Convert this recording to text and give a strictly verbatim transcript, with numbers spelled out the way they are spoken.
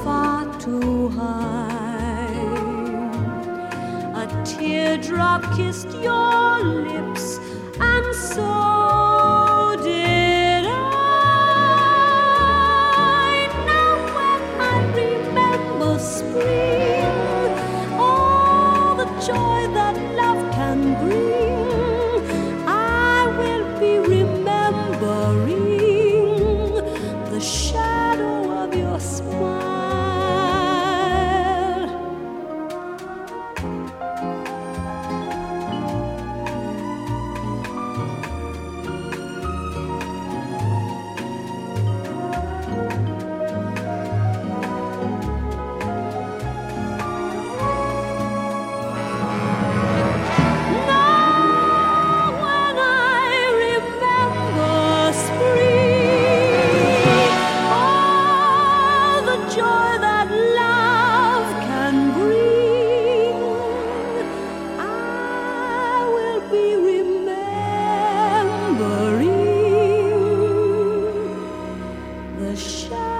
far too high. A teardrop kissed your lips, and so did I. Now when I remember spring, all the joy that love can bring, I will be remembering the shadow of your smile. The shadow